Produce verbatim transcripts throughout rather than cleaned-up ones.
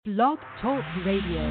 Blog Talk Radio.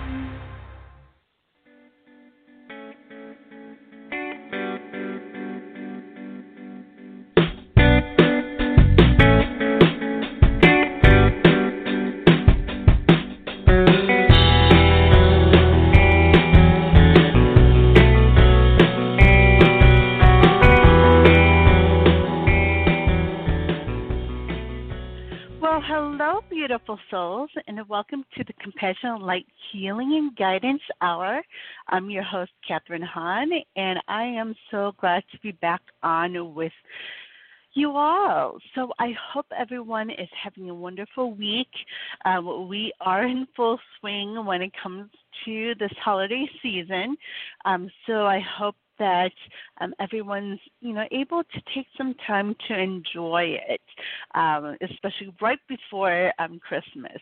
Beautiful souls, and welcome to the Compassionate Light Healing and Guidance Hour. I'm your host, Catherine Hahn, and I am so glad to be back on with you all. So I hope everyone is having a wonderful week. Um, we are in full swing when it comes to this holiday season, um, so I hope that um, everyone's, you know, able to take some time to enjoy it, um, especially right before um, Christmas.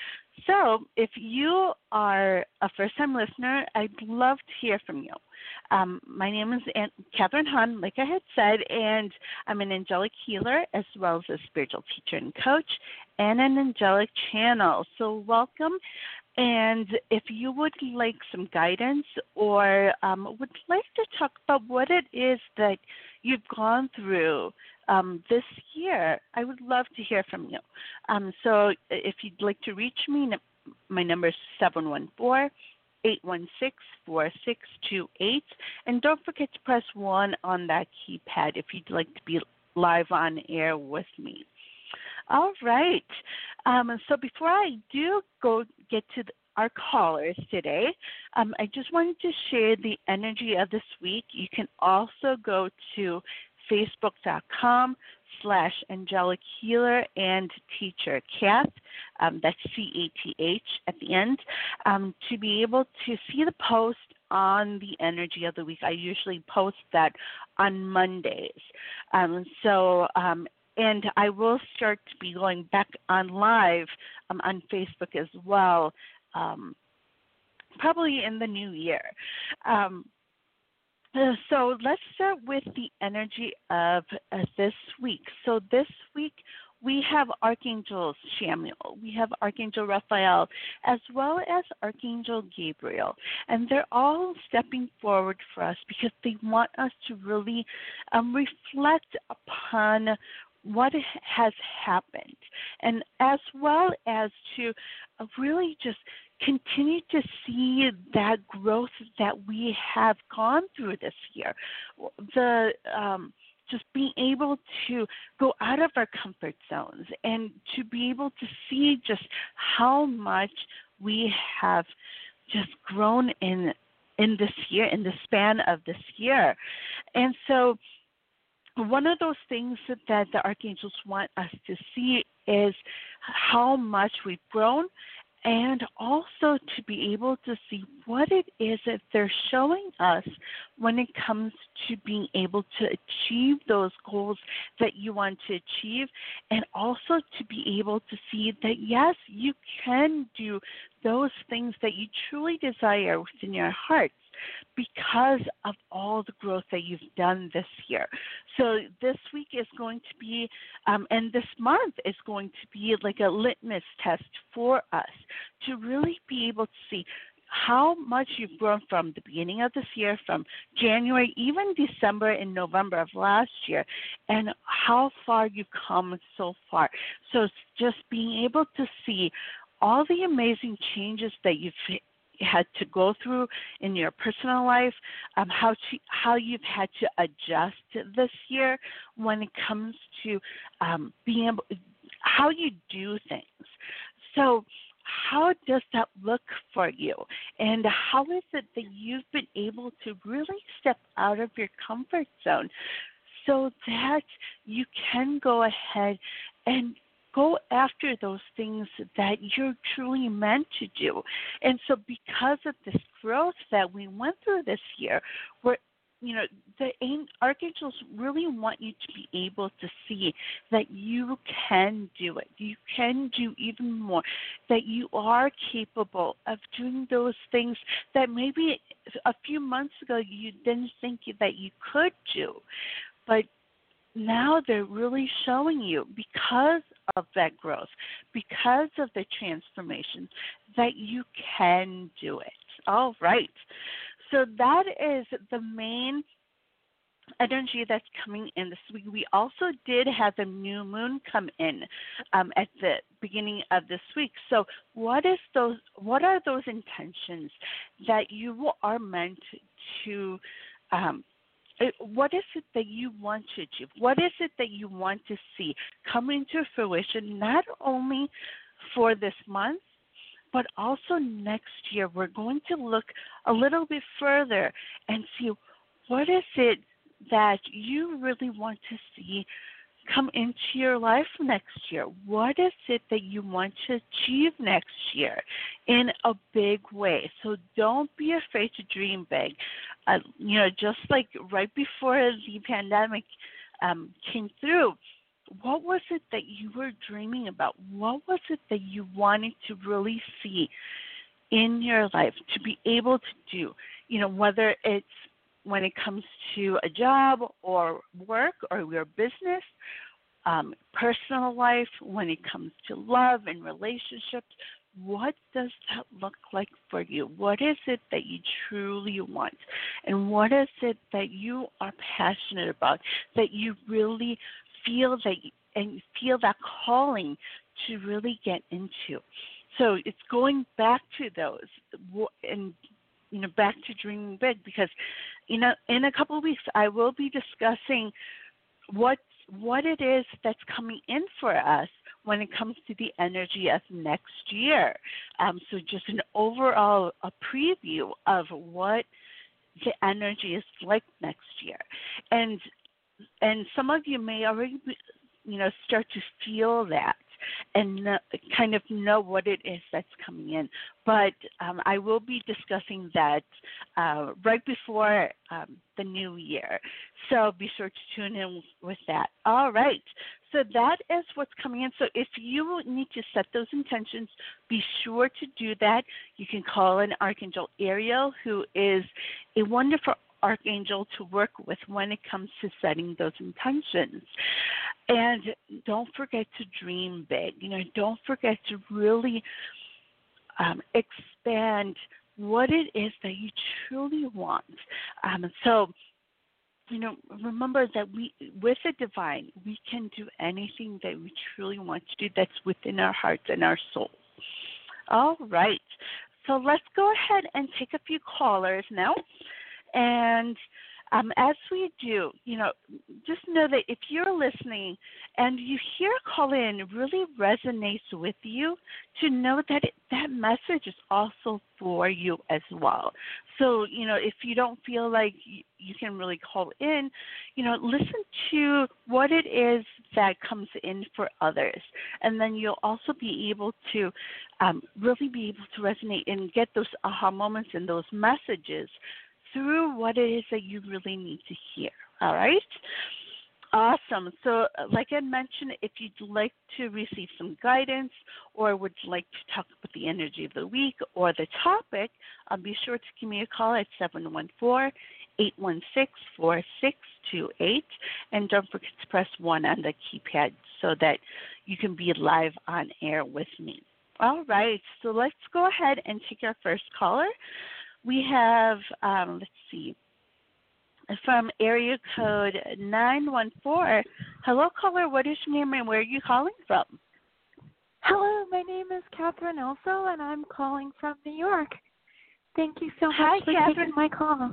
So if you are a first-time listener, I'd love to hear from you. Um, my name is Aunt Catherine Hahn, like I had said, and I'm an angelic healer as well as a spiritual teacher and coach and an angelic channel. So welcome. And if you would like some guidance or um, would like to talk about what it is that you've gone through um, this year, I would love to hear from you. Um, so if you'd like to reach me, my number is seven one four, eight one six, four six two eight. And don't forget to press one on that keypad if you'd like to be live on air with me. All right. Um, so before I do go get to the, our callers today, um, I just wanted to share the energy of this week. You can also go to facebook.com slash angelic healer and teacher Cath, um, that's C A T H at the end, um, to be able to see the post on the energy of the week. I usually post that on Mondays. Um, so um, And I will start to be going back on live um, on Facebook as well, um, probably in the new year. Um, uh, so let's start with the energy of uh, this week. So this week we have Archangel Chamuel, we have Archangel Raphael, as well as Archangel Gabriel. And they're all stepping forward for us because they want us to really um, reflect upon what has happened, and as well as to really just continue to see that growth that we have gone through this year. The um, just being able to go out of our comfort zones and to be able to see just how much we have just grown in in this year, in the span of this year. And so one of those things that the archangels want us to see is how much we've grown, and also to be able to see what it is that they're showing us when it comes to being able to achieve those goals that you want to achieve, and also to be able to see that, yes, you can do those things that you truly desire within your heart, because of all the growth that you've done this year. So this week is going to be, um, and this month is going to be like a litmus test for us to really be able to see how much you've grown from the beginning of this year, from January, even December and November of last year, and how far you've come so far. So it's just being able to see all the amazing changes that you've had to go through in your personal life, um, how to, how you've had to adjust this year when it comes to um, being able, how you do things. So how does that look for you? And how is it that you've been able to really step out of your comfort zone so that you can go ahead and go after those things that you're truly meant to do? And so because of this growth that we went through this year, we're, you know, the archangels really want you to be able to see that you can do it. You can do even more, that you are capable of doing those things that maybe a few months ago you didn't think that you could do. But now they're really showing you, because of that growth, because of the transformation, that you can do it. All right. So that is the main energy that's coming in this week. We also did have the new moon come in um, at the beginning of this week. So what is those? What are those intentions that you are meant to? Um, what is it that you want to achieve? What is it that you want to see coming to fruition? Not only for this month, but also next year. We're going to look a little bit further and see what is it that you really want to see come into your life next year. What is it that you want to achieve next year in a big way? So don't be afraid to dream big. Uh, you know, just like right before the pandemic um, came through, what was it that you were dreaming about? What was it that you wanted to really see in your life to be able to do? You know, whether it's when it comes to a job or work or your business, um, personal life, when it comes to love and relationships, what does that look like for you? What is it that you truly want? And what is it that you are passionate about, that you really feel that and feel that calling to really get into? So it's going back to those and you know, back to dreaming big, because, you know, in a couple of weeks I will be discussing what what it is that's coming in for us when it comes to the energy of next year. Um, so just an overall a preview of what the energy is like next year, and and some of you may already be, you know, start to feel that and uh, kind of know what it is that's coming in. But um, I will be discussing that uh, right before um, the new year. So be sure to tune in with that. All right. So that is what's coming in. So if you need to set those intentions, be sure to do that. You can call in Archangel Ariel, who is a wonderful archangel to work with when it comes to setting those intentions. And don't forget to dream big. You know, don't forget to really um, expand what it is that you truly want. Um, so, you know, remember that we, with the divine, we can do anything that we truly want to do that's within our hearts and our souls. All right. So let's go ahead and take a few callers now. And um, as we do, you know, just know that if you're listening and you hear a call in really resonates with you, to know that it, that message is also for you as well. So, you know, if you don't feel like you, you can really call in, you know, listen to what it is that comes in for others. And then you'll also be able to um, really be able to resonate and get those aha moments and those messages through what it is that you really need to hear. All right? Awesome. So like I mentioned, if you'd like to receive some guidance or would like to talk about the energy of the week or the topic, uh, be sure to give me a call at seven one four, eight one six, four six two eight. And don't forget to press one on the keypad so that you can be live on air with me. All right. So let's go ahead and take our first caller. We have, um, let's see, from area code nine one four. Hello, caller. What is your name and where are you calling from? Hello, my name is Catherine Also, and I'm calling from New York. Thank you so much Hi, for Catherine. taking my call.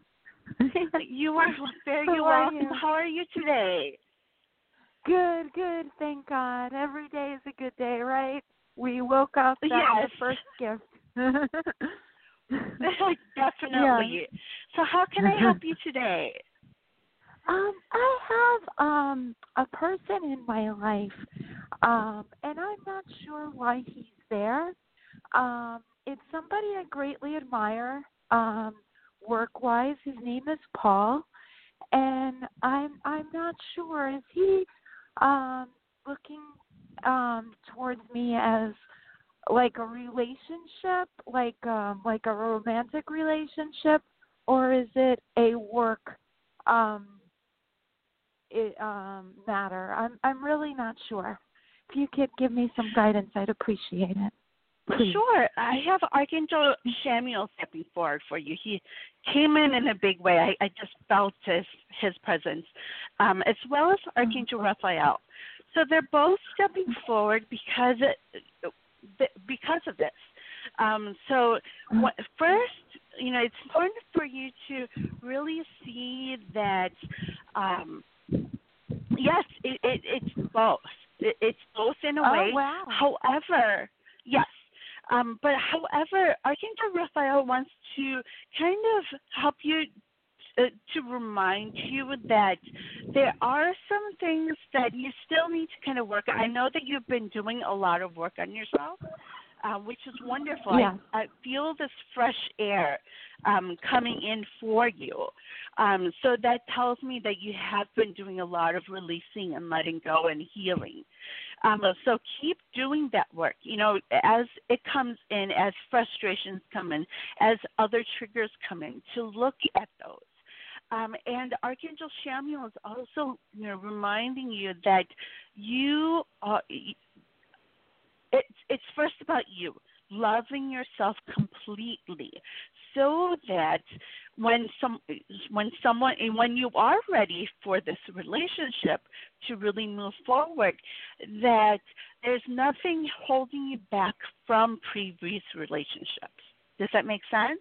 You are very How are welcome. you? How are you today? Good, good. Thank God. Every day is a good day, right? We woke up. That's Yes. the first gift. Definitely. Yeah. So how can I help you today? Um, I have um a person in my life, um, and I'm not sure why he's there. Um, it's somebody I greatly admire, um, work-wise. His name is Paul, and I'm I'm not sure. Is he um looking um towards me as like a relationship, like um, like a romantic relationship, or is it a work um, it, um, matter? I'm I'm really not sure. if you could give me some guidance, I'd appreciate it. Please. Sure. I have Archangel Samuel stepping forward for you. He came in in a big way. I, I just felt his, his presence, um, as well as Archangel Raphael. So they're both stepping forward because it, because of this. Um, so what, first, you know, it's important for you to really see that, um, yes, it, it, it's both. It, it's both in a Oh, way. wow. However, yes. Um, but however, Archangel Raphael wants to kind of help you uh, to remind you that there are some things that you still need to kind of work on. I know that you've been doing a lot of work on yourself, uh, which is wonderful. Yeah. I, I feel this fresh air um, coming in for you. Um, so that tells me that you have been doing a lot of releasing and letting go and healing. Um, so keep doing that work. You know, as it comes in, as frustrations come in, as other triggers come in, to look at those. Um, and Archangel Samuel is also, you know, reminding you that you are. It's it's first about you, loving yourself completely, so that when some when someone when you are ready for this relationship to really move forward, that there's nothing holding you back from previous relationships. Does that make sense?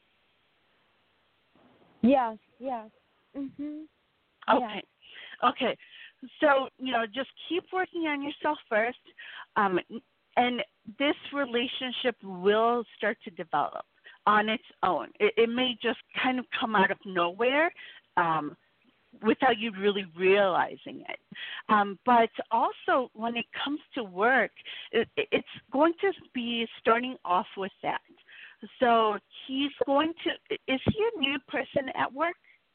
Yes, yes. Mhm. Okay. Okay. So, you know, just keep working on yourself first. Um, and this relationship will start to develop on its own. It, it may just kind of come out of nowhere um, without you really realizing it. Um, but also, when it comes to work, it, it's going to be starting off with that. So he's going to, is he a new person at work?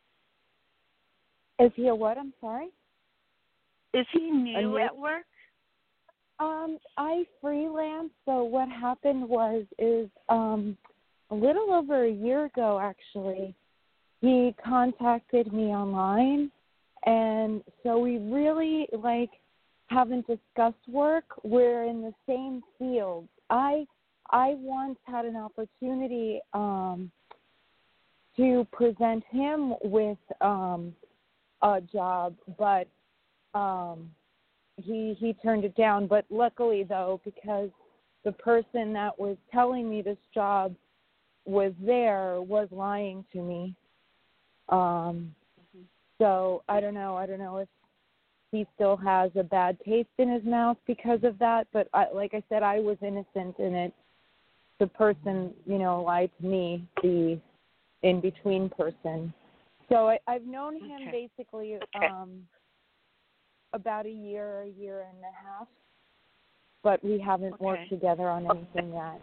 Is he a what? I'm sorry? Is he new, new at work? Um, I freelance, so what happened was is um a little over a year ago actually, he contacted me online, and so we really like haven't discussed work. We're in the same field. I I once had an opportunity um to present him with um a job, but um he he turned it down. But luckily though, because the person that was telling me this job was there was lying to me. Um Mm-hmm. so I don't know, I don't know if he still has a bad taste in his mouth because of that, but I, like I said, I was innocent in it. The person, you know, lied to me, the in-between person. So I, I've known him Okay. basically Okay. um, about a year, a year and a half, but we haven't Okay. worked together on anything yet.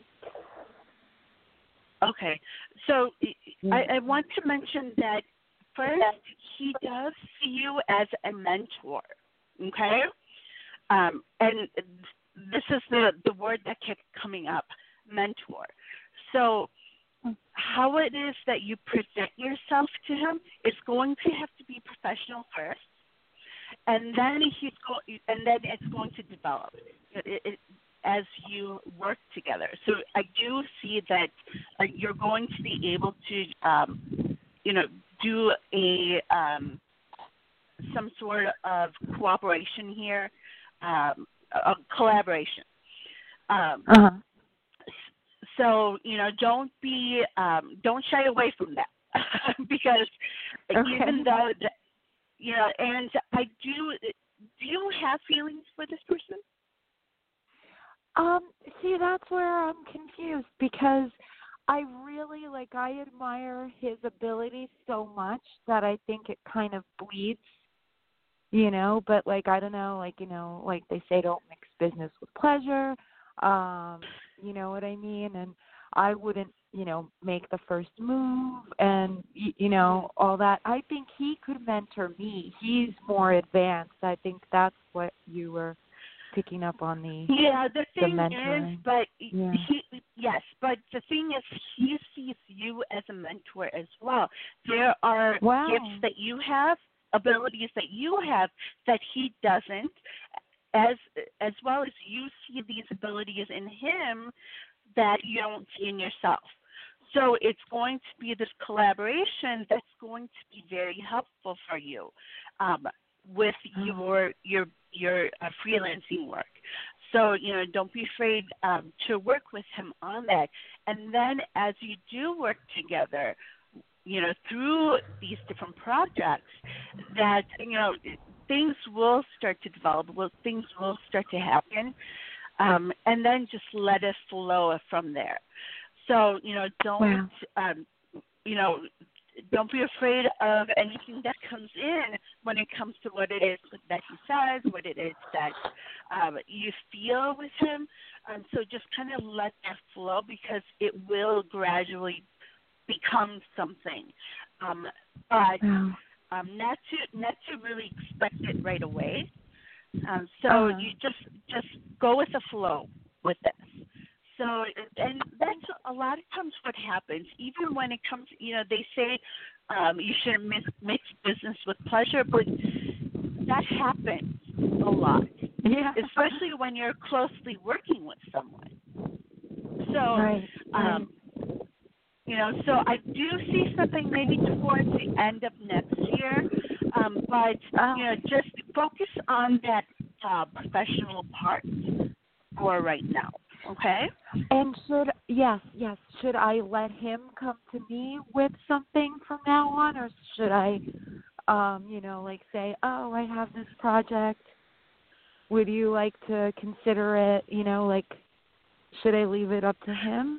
Okay. So Mm. I, I want to mention that first, he does see you as a mentor, okay? Um, and this is the, the word that kept coming up, mentor. So how it is that you present yourself to him is going to have to be professional first, and then he's go- and then it's going to develop it, it, as you work together. So I do see that uh, you're going to be able to, um, you know, do a um, some sort of cooperation here, um, a collaboration. Um, Uh-huh. So, you know, don't be, um, don't shy away from that because Okay. even though, the, you know, and I do, do you have feelings for this person? Um, see, that's where I'm confused because I really, like, I admire his ability so much that I think it kind of bleeds, you know, but, like, I don't know, like, you know, like they say, don't mix business with pleasure, um, you know what I mean? And I wouldn't, you know, make the first move and, y- you know, all that. I think he could mentor me. He's more advanced. I think that's what you were picking up on the Yeah, the the thing mentoring. is, but Yeah. he, yes, but the thing is, he sees you as a mentor as well. There are Wow. gifts that you have, abilities that you have that he doesn't, as as well as you see these abilities in him that you don't see in yourself. So it's going to be this collaboration that's going to be very helpful for you um, with your your your uh, freelancing work. So, you know, don't be afraid um, to work with him on that. And then as you do work together, you know, through these different projects, that, you know, things will start to develop, will, things will start to happen, um, and then just let it flow from there. So, you know, don't, Wow. um, you know, don't be afraid of anything that comes in when it comes to what it is that he says, what it is that um, you feel with him. Um, so just kind of let that flow, because it will gradually become something. Um, but Wow. um, not to not to really expect it right away. Um, so Uh-huh. you just just go with the flow with this. So, and that's a lot of times what happens. Even when it comes, you know, they say um, you shouldn't mix, mix business with pleasure, but that happens a lot, Yeah. especially when you're closely working with someone. So, Right. Right. um, you know, so I do see something maybe towards the end of next year, um, but, Oh. you know, just focus on that uh, professional part for right now. Okay. And should yes, yes, should I let him come to me with something from now on, or should I, um, you know, like say, oh, I have this project. Would you like to consider it? You know, like, should I leave it up to him?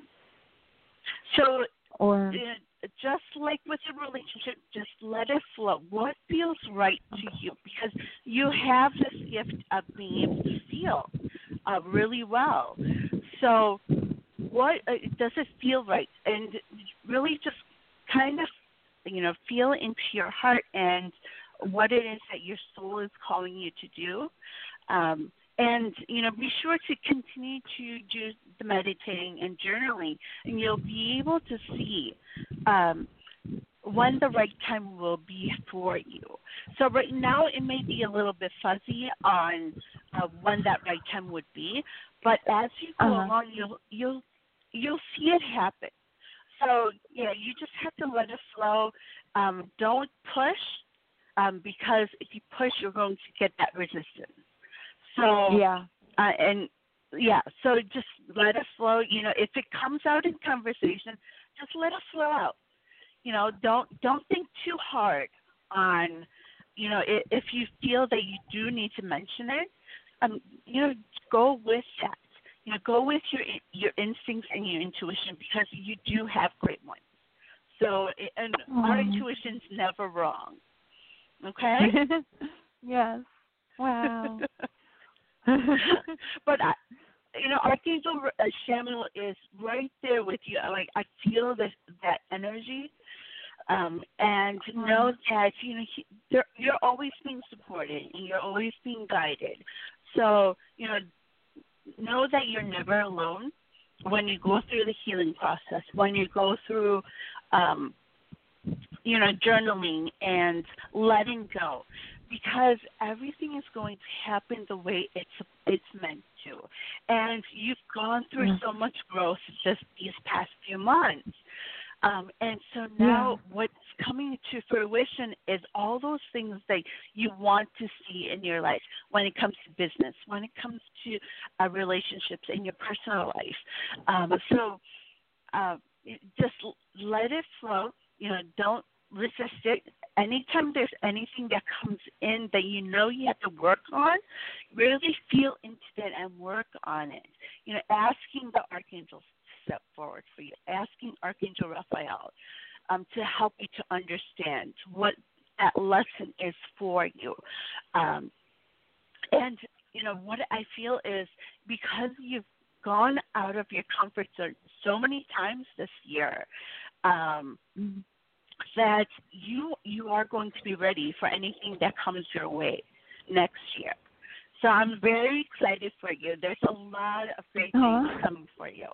So, Or uh, just like with a relationship, just let it flow. What feels right to you? Because you have this gift of being able to feel uh, really well. So, what uh, does it feel right? And really just kind of, you know, feel into your heart and what it is that your soul is calling you to do. Um, and, you know, be sure to continue to do the meditating and journaling, and you'll be able to see um, when the right time will be for you. So right now it may be a little bit fuzzy on uh, when that right time would be, but as you go uh-huh. along, you'll you'll you'll see it happen. So yeah, you just have to let it flow. Um, don't push, um, because if you push, you're going to get that resistance. So Yeah. uh, and yeah, so just let it flow. You know, if it comes out in conversation, just let it flow out. You know, don't don't think too hard on, you know, if, if you feel that you do need to mention it, um, you know, go with that. You know, go with your your instincts and your intuition, because you do have great ones. So, and our Aww. intuition's never wrong. Okay. Yes. Wow. But I, you know, Archangel uh, Shamuel is right there with you. Like, I feel this that energy, um, and know that you know he, you're, you're always being supported and you're always being guided. So, you know, know that you're never alone when you go through the healing process, when you go through, um, you know, journaling and letting go, because everything is going to happen the way it's it's meant to. And you've gone through so much growth just these past few months. Um, and so now Yeah. what's coming to fruition is all those things that you want to see in your life when it comes to business, when it comes to uh, relationships in your personal life. Um, so uh, just let it flow. You know, don't resist it. Anytime there's anything that comes in that you know you have to work on, really feel into it and work on it. You know, asking the archangels to step forward for you, asking Archangel Raphael um, to help you to understand what that lesson is for you. Um, and, you know, what I feel is because you've gone out of your comfort zone so many times this year, um, Mm-hmm. that you you are going to be ready for anything that comes your way next year. So I'm very excited for you. There's a lot of great things Aww. coming for you.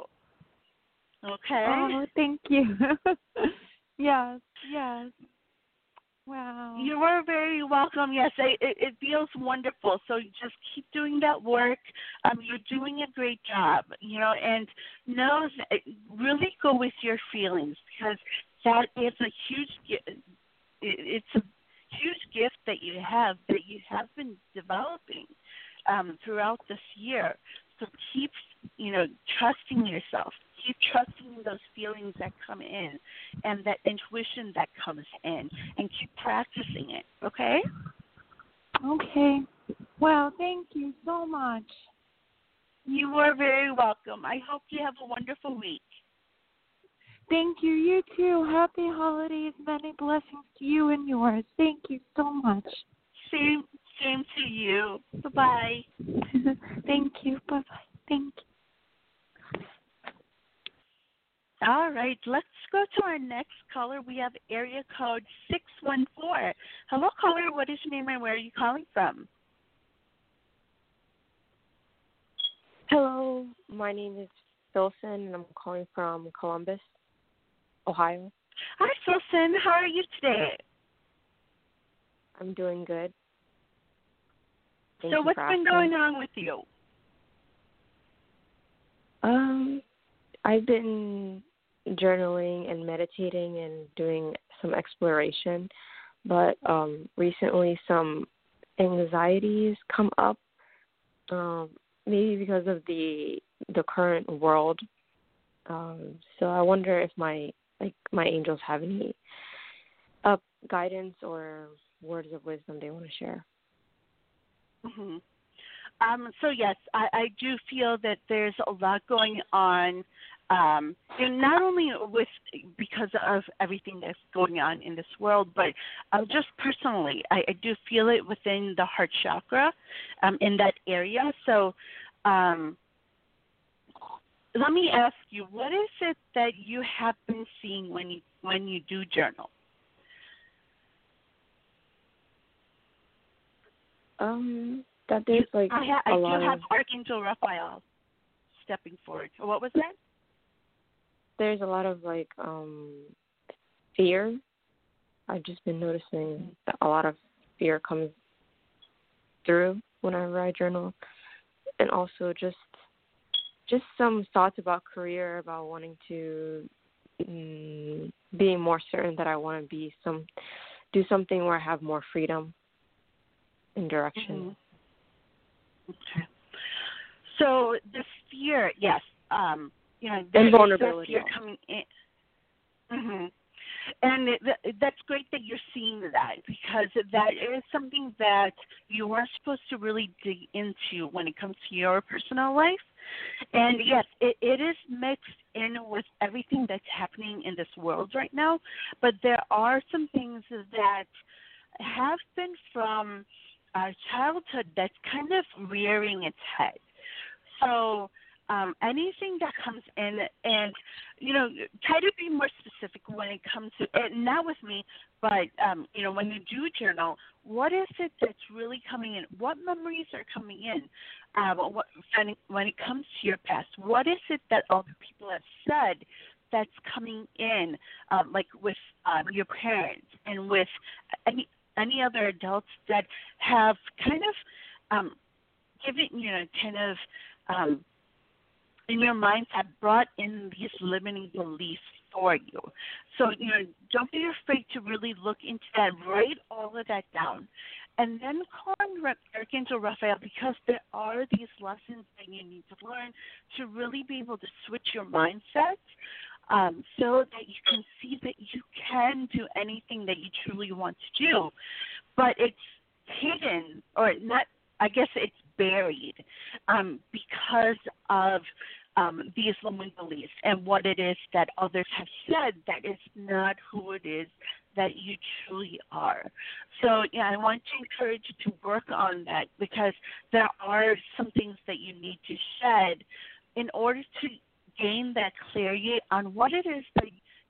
Okay? Oh, thank you. Yes, yes. Wow. You are very welcome. Yes, I, it, it feels wonderful. So just keep doing that work. Um, you're doing a great job, you know, and know that really go with your feelings because that is a huge, gi- it, it's a huge gift that you have that you have been developing um, throughout this year. So keep, you know, trusting yourself. Keep trusting those feelings that come in and that intuition that comes in and keep practicing it, okay? Okay. Well, thank you so much. You are very welcome. I hope you have a wonderful week. Thank you. You too. Happy holidays. Many blessings to you and yours. Thank you so much. Same, same to you. Bye-bye. Thank you. Bye-bye. Thank you. All right, let's go to our next caller. We have area code six one four. Hello, caller. What is your name and where are you calling from? Hello, my name is Filson, and I'm calling from Columbus, Ohio. Hi, Filson. How are you today? I'm doing good. Thank so you what's for been asking. going on with you? Um, I've been journaling and meditating and doing some exploration, but um, recently some anxieties come up, um, maybe because of the the current world. Um, so I wonder if my like my angels have any uh, guidance or words of wisdom they want to share. Mm-hmm. Um, so yes, I, I do feel that there's a lot going on, um, and not only with because of everything that's going on in this world, but uh, just personally, I, I do feel it within the heart chakra, um, in that area. So, um, let me ask you, what is it that you have been seeing when you when you do journal? Um, that there's like I, ha- I a do lot have of Archangel Raphael stepping forward. What was that? there's a lot of like um fear. I've just been noticing that a lot of fear comes through whenever I journal, and also just just some thoughts about career, about wanting to mm, being more certain that I want to be some do something where I have more freedom and direction. Mm-hmm. Okay. So the fear, yes, um, you know, there And is vulnerability that fear also. coming in. Mm-hmm. And it, th- that's great that you're seeing that because that is something that you are supposed to really dig into when it comes to your personal life. And yes, it, it is mixed in with everything that's happening in this world right now, but there are some things that have been from our childhood that's kind of rearing its head. So um, anything that comes in, and you know, try to be more specific when it comes to, and not with me, but um, you know, when you do journal, what is it that's really coming in? What memories are coming in? Um, what, when it comes to your past, what is it that other people have said that's coming in, um, like with um, your parents and with any any other adults that have kind of um, given, you know, kind of um, in your minds have brought in these limiting beliefs for you. So, you know, don't be afraid to really look into that, write all of that down, and then call on Archangel Raphael because there are these lessons that you need to learn to really be able to switch your mindset um, so that you can see that you can do anything that you truly want to do. But it's hidden, or not, I guess it's buried um, because of um, these limiting beliefs and what it is that others have said that is not who it is that you truly are. So, yeah, I want to encourage you to work on that because there are some things that you need to shed in order to gain that clarity on what it is that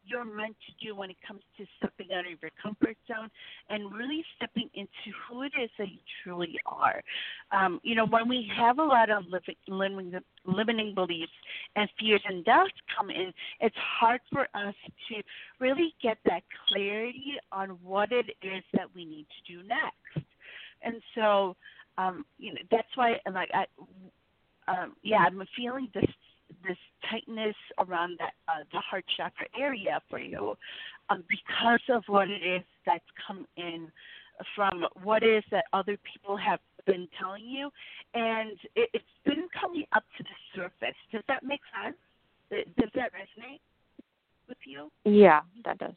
you're meant to do when it comes to stepping out of your comfort zone and really stepping into who it is that you truly are. Um, you know, when we have a lot of living, limiting, limiting beliefs and fears and doubts come in, it's hard for us to really get that clarity on what it is that we need to do next. And so, um, you know, that's why, like, I, um, yeah, I'm feeling this this tightness around that uh, the heart chakra area for you, um, because of what it is that's come in from what it is that other people have been telling you, and it, it's been coming up to the surface. Does that make sense? Does that resonate with you? Yeah, that does.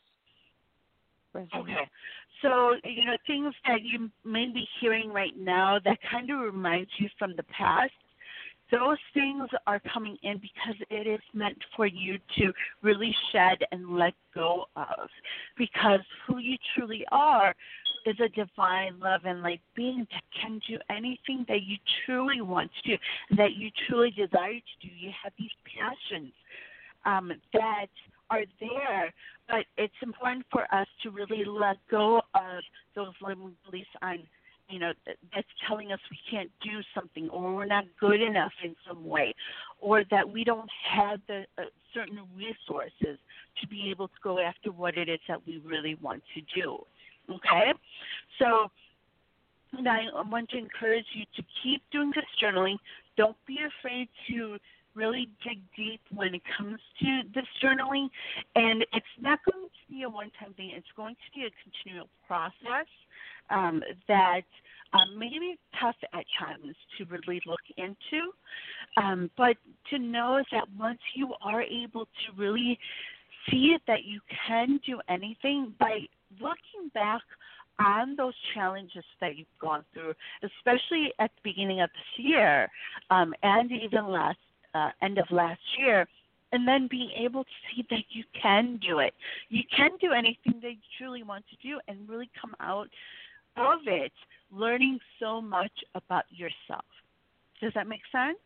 Okay. So, you know, things that you may be hearing right now that kind of reminds you from the past, those things are coming in because it is meant for you to really shed and let go of. Because who you truly are is a divine love and light being that can do anything that you truly want to do, that you truly desire to do. You have these passions um, that are there, but it's important for us to really let go of those limiting beliefs on, you know, that's telling us we can't do something, or we're not good enough in some way, or that we don't have the uh, certain resources to be able to go after what it is that we really want to do. Okay? So and I want to encourage you to keep doing this journaling. Don't be afraid to really dig deep when it comes to this journaling. And it's not going to be a one-time thing. It's going to be a continual process um, that um, may be tough at times to really look into. Um, but to know that once you are able to really see it, that you can do anything by looking back on those challenges that you've gone through, especially at the beginning of this year um, and even last uh, end of last year, and then being able to see that you can do it. You can do anything that you truly want to do and really come out of it learning so much about yourself. Does that make sense?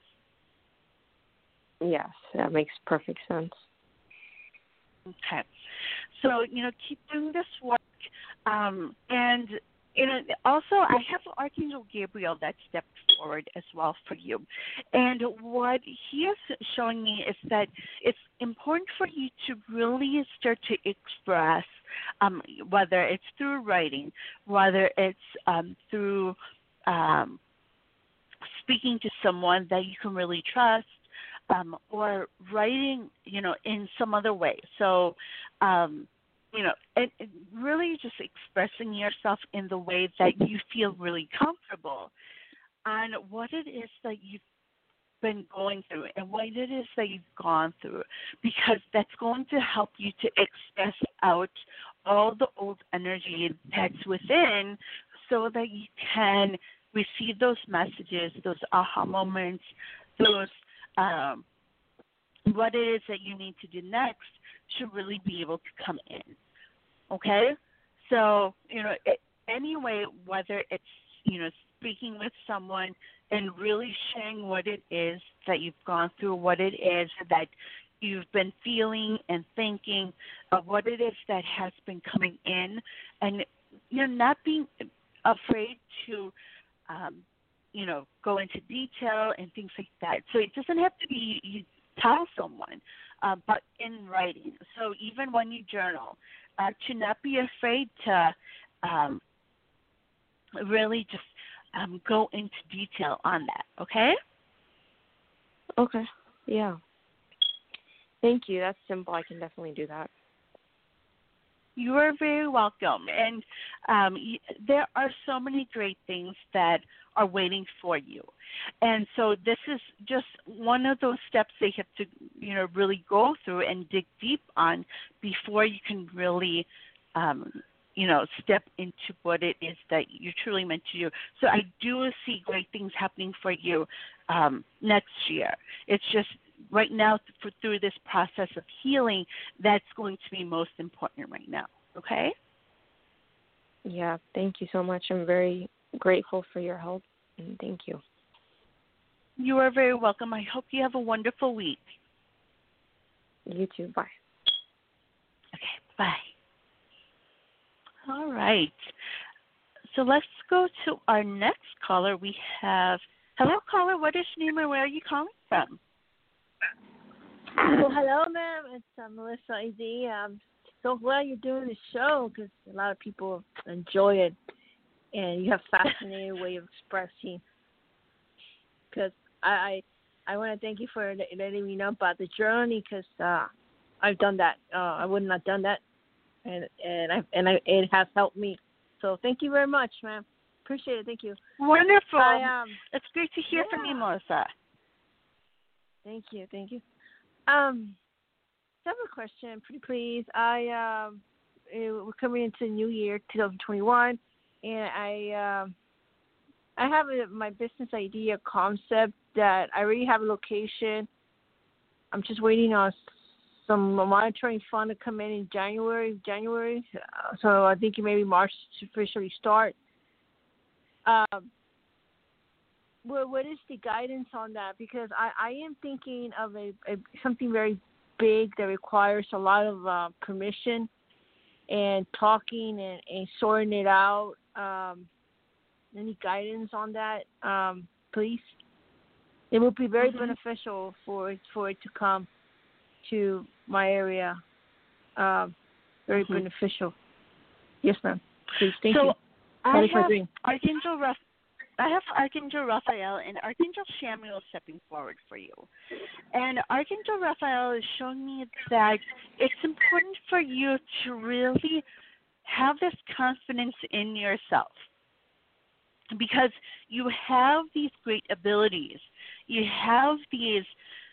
Yes, that makes perfect sense. Okay. So, you know, keep doing this work. Um, and you know, also, I have Archangel Gabriel that stepped forward as well for you. And what he is showing me is that it's important for you to really start to express, um, whether it's through writing, whether it's um, through um, speaking to someone that you can really trust, um, or writing, you know, in some other way. So, um, you know, and, and really just expressing yourself in the way that you feel really comfortable on what it is that you've been going through and what it is that you've gone through, because that's going to help you to express out all the old energy that's within so that you can receive those messages, those aha moments, those um, what it is that you need to do next to really be able to come in. Okay? So, you know, it, anyway, whether it's, you know, speaking with someone and really sharing what it is that you've gone through, what it is that you've been feeling and thinking, of what it is that has been coming in, and, you know, not being afraid to, um, you know, go into detail and things like that. So it doesn't have to be you tell someone, uh, but in writing. So even when you journal, uh, to not be afraid to um, really just um, go into detail on that, okay? Okay, yeah. Thank you. That's simple. I can definitely do that. You are very welcome. And um, y- there are so many great things that are waiting for you. And so this is just one of those steps they have to, you know, really go through and dig deep on before you can really, um, you know, step into what it is that you're truly meant to do. So I do see great things happening for you um, next year. It's just right now, for, through this process of healing, that's going to be most important right now. Okay? Yeah, thank you so much. I'm very grateful for your help, and thank you. You are very welcome. I hope you have a wonderful week. You too. Bye. Bye. All right. So let's go to our next caller. We have, hello, caller. What is your name or where are you calling from? Well, hello, ma'am. It's uh, Melissa A D. I'm so glad you're doing this show because a lot of people enjoy it, and you have a fascinating way of expressing. Because I, I, I want to thank you for letting me know about the journey because uh, I've done that. Uh, I would not have done that, and and I and I, it has helped me. So thank you very much, ma'am. Appreciate it. Thank you. Wonderful. I, um, it's great to hear yeah. from you, Melissa. Thank you. Thank you. Um, I have a question, pretty please. I um, we're coming into the new year, twenty twenty-one, and I um, I have a, my business idea concept that I already have a location. I'm just waiting on some monitoring fund to come in in January. January, uh, so I think maybe March to officially start. Um, Well, what is the guidance on that? Because I, I am thinking of a, a something very big that requires a lot of uh, permission and talking and, and sorting it out. Um, any guidance on that, um, please? It would be very mm-hmm. beneficial for it, for it to come to my area. Um, very mm-hmm. beneficial. Yes, ma'am. Please, thank so you. I That is my have dream. Archangel Raphael. I have Archangel Raphael and Archangel Samuel stepping forward for you. And Archangel Raphael is showing me that it's important for you to really have this confidence in yourself because you have these great abilities. You have these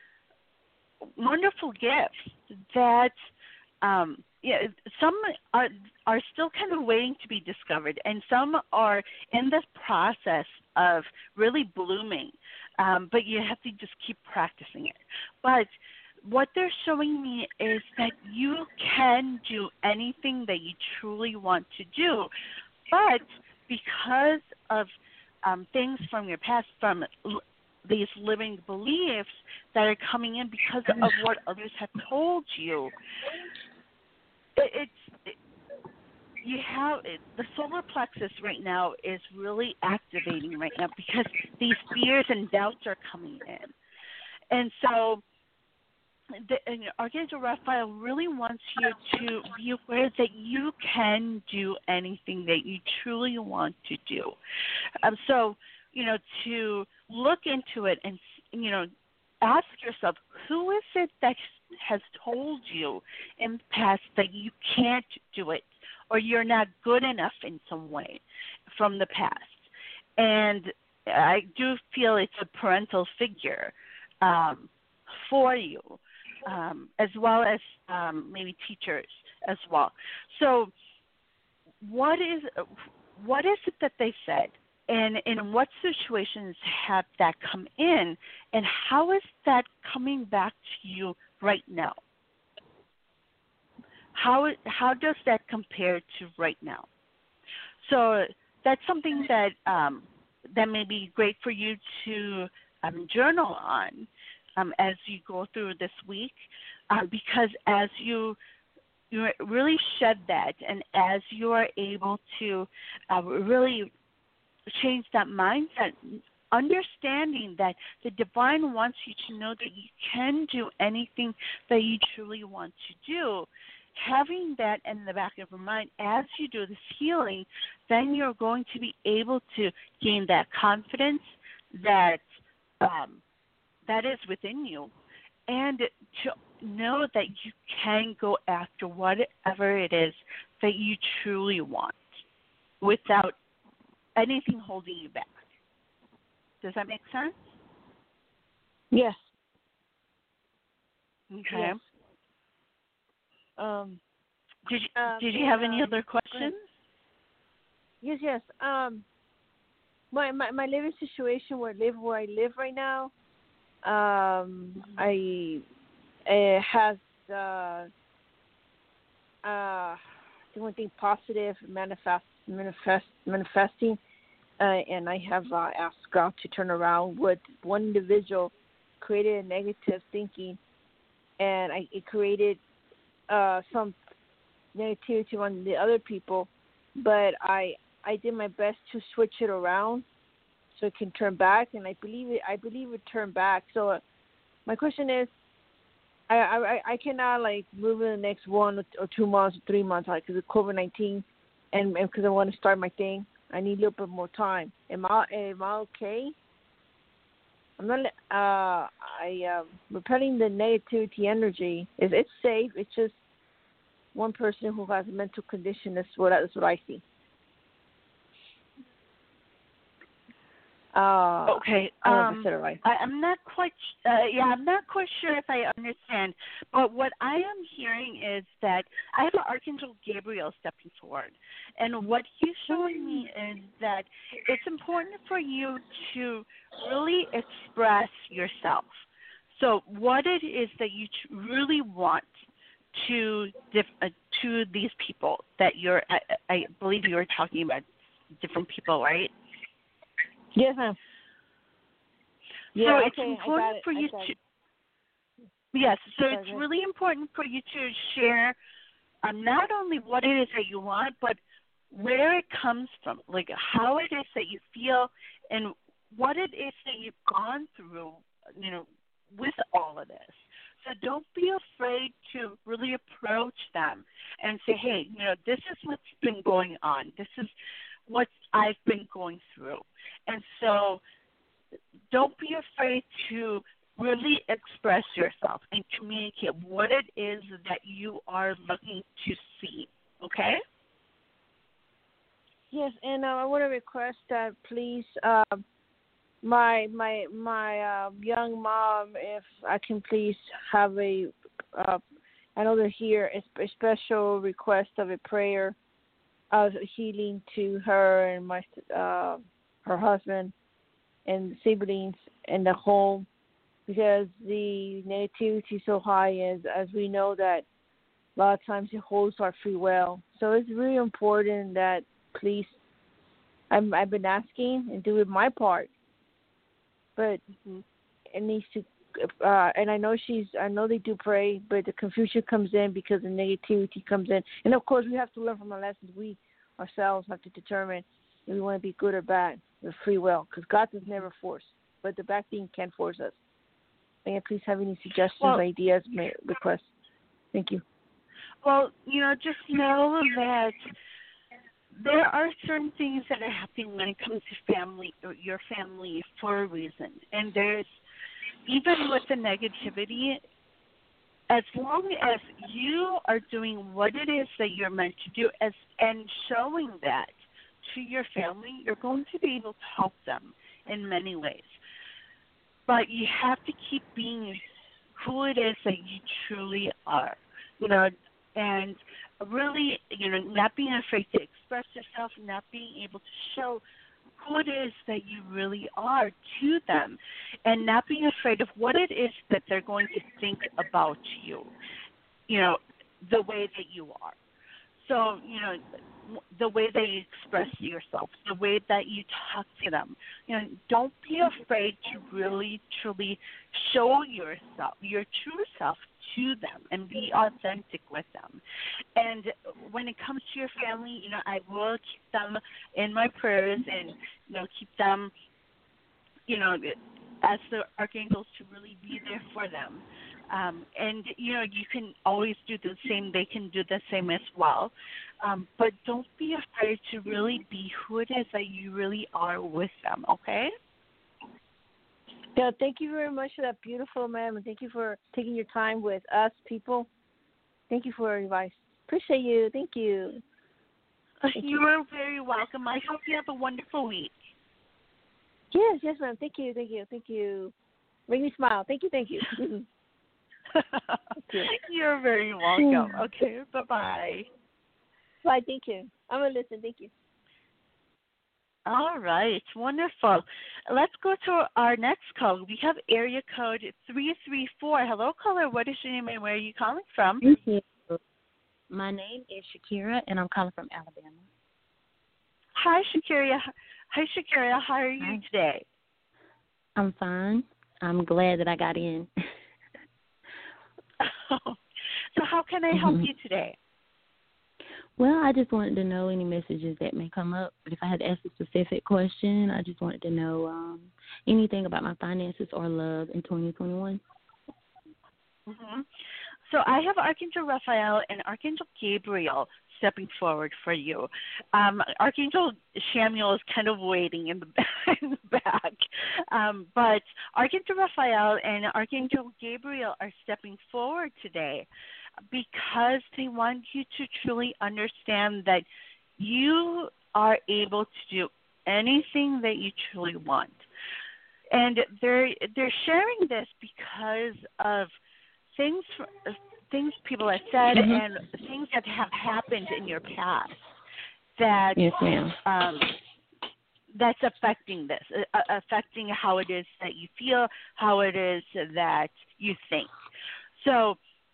wonderful gifts that um, yeah, some are are still kind of waiting to be discovered, and some are in this process of really blooming. Um, but you have to just keep practicing it. But what they're showing me is that you can do anything that you truly want to do, but because of um, things from your past, from l- these living beliefs that are coming in because of what others have told you, it, it's it, you have it, the solar plexus right now is really activating right now because these fears and doubts are coming in, and so the, and Archangel Raphael really wants you to be aware that you can do anything that you truly want to do. Um, so, you know, to look into it and, you know, ask yourself, who is it that has told you in the past that you can't do it or you're not good enough in some way from the past? And I do feel it's a parental figure um, for you. Um, as well as um, maybe teachers as well. So, what is what is it that they said, and in what situations have that come in, and how is that coming back to you right now? How how does that compare to right now? So that's something that um, that may be great for you to um, journal on. Um, as you go through this week, uh, because as you you really shed that, and as you are able to uh, really change that mindset, understanding that the divine wants you to know that you can do anything that you truly want to do, having that in the back of your mind as you do this healing, then you're going to be able to gain that confidence that um, that is within you, and to know that you can go after whatever it is that you truly want without anything holding you back. Does that make sense? Yes. Okay. Yes. Um, did you, uh, did you have um, any other questions? Yes, yes. Um, my, my my living situation where I live where I live right now. Um, I it has uh, uh, doing things positive, manifest, manifest, manifesting, uh, and I have uh, asked God to turn around what one individual created a negative thinking, and I it created uh, some negativity on the other people, but I I did my best to switch it around so it can turn back, and I believe it I believe it turned back. So uh, my question is, I, I I cannot like move in the next one or two months or three months like because of COVID nineteen, and because I want to start my thing. I need a little bit more time. Am I am I okay? I'm not. Uh, I um, repelling the negativity energy. Is it's safe? It's just one person who has a mental condition. That's what that's what I see. Uh, okay. I don't know if Um, I said it right. I, I'm not quite. Uh, yeah, I'm not quite sure if I understand. But what I am hearing is that I have Archangel Gabriel stepping forward, and what he's showing me is that it's important for you to really express yourself. So, what it is that you t- really want to diff- uh, to these people that you're. I, I believe you were talking about different people, right? Yes, ma'am. Yeah, so it's okay, important it. for you to it. yes. So Okay, it's good. really important for you to share um, not only what it is that you want, but where it comes from, like how it is that you feel, and what it is that you've gone through, you know, with all of this. So don't be afraid to really approach them and say, hey, you know, this is what's been going on. This is what I've been going through. And so don't be afraid to really express yourself and communicate what it is that you are looking to see, okay? Yes, and uh, I want to request that please, uh, my my my uh, young mom, if I can please have a, uh, I know they're here, a, a special request of a prayer of healing to her and my uh, her husband and siblings and the home, because the negativity is so high, as as we know that a lot of times it holds our free will. So it's really important that please, I'm, I've been asking and doing my part, but Mm-hmm. it needs to. Uh, and I know she's. I know they do pray, but the confusion comes in because the negativity comes in. And of course, we have to learn from our lessons. We ourselves have to determine if we want to be good or bad with free will, because God does never force, but the bad thing can force us. May I please have any suggestions, Well, ideas, may, requests? Thank you. Well, you know, just know that there are certain things that are happening when it comes to family, or your family, for a reason. And there's, even with the negativity, as long as you are doing what it is that you're meant to do, as and showing that to your family, you're going to be able to help them in many ways. But you have to keep being who it is that you truly are, you know, and really, you know, not being afraid to express yourself, not being able to show who it is that you really are to them, and not being afraid of what it is that they're going to think about you, you know, the way that you are. So, you know, the way that you express yourself, the way that you talk to them. You know, don't be afraid to really, truly show yourself, your true self to them, and be authentic with them. And when it comes to your family, you know, I will keep them in my prayers and, you know, keep them, you know, as the archangels to really be there for them. Um, and, you know, you can always do the same. They can do the same as well. Um, but don't be afraid to really be who it is that you really are with them, okay? Yeah, thank you very much for that, beautiful ma'am, and thank you for taking your time with us people. Thank you for your advice. Appreciate you. Thank you. Thank you you. are very welcome. I hope you have a wonderful week. Yes, yes, ma'am. Thank you, thank you, thank you. Make me smile. Thank you, thank you. you. You're very welcome. Okay, bye-bye. Bye, thank you. I'm going to listen. Thank you. All right, wonderful. Let's go to our next call. We have area code three three four. Hello, caller. What is your name and where are you calling from? Thank you. My name is Shakira, and I'm calling from Alabama. Hi, Shakira. Hi, Shakira. How are you Hi. today? I'm fine. I'm glad that I got in. So how can I help you today? Well, I just wanted to know any messages that may come up. But if I had to ask a specific question, I just wanted to know um, anything about my finances or love in twenty twenty-one. Mm-hmm. So I have Archangel Raphael and Archangel Gabriel stepping forward for you. Um, Archangel Samuel is kind of waiting in the, in the back. Um, but Archangel Raphael and Archangel Gabriel are stepping forward today because they want you to truly understand that you are able to do anything that you truly want. And they're they're sharing this because of things things people have said mm-hmm. and things that have happened in your past that yes, ma'am. Um, that's affecting this, uh, affecting how it is that you feel, how it is that you think. So,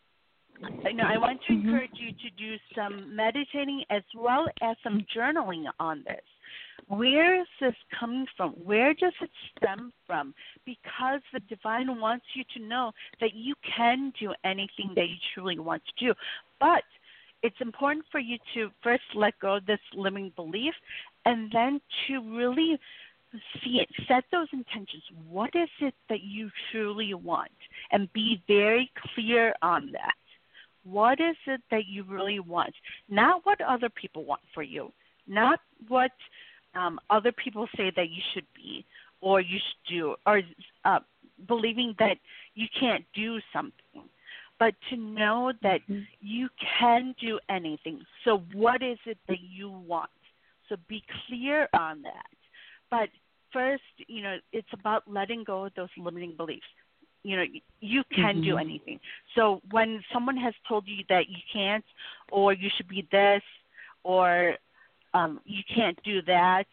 you know, I want to mm-hmm. encourage you to do some meditating as well as some journaling on this. Where is this coming from? Where does it stem from? Because the divine wants you to know that you can do anything that you truly want to do. But it's important for you to first let go of this limiting belief and then to really see it, set those intentions. What is it that you truly want? And be very clear on that. What is it that you really want? Not what other people want for you, not what um, other people say that you should be or you should do, or uh, believing that you can't do something, but to know that mm-hmm. you can do anything. So what is it that you want? So be clear on that. But first, you know, it's about letting go of those limiting beliefs. You know, you can mm-hmm. do anything. So when someone has told you that you can't, or you should be this, or um, you can't do that,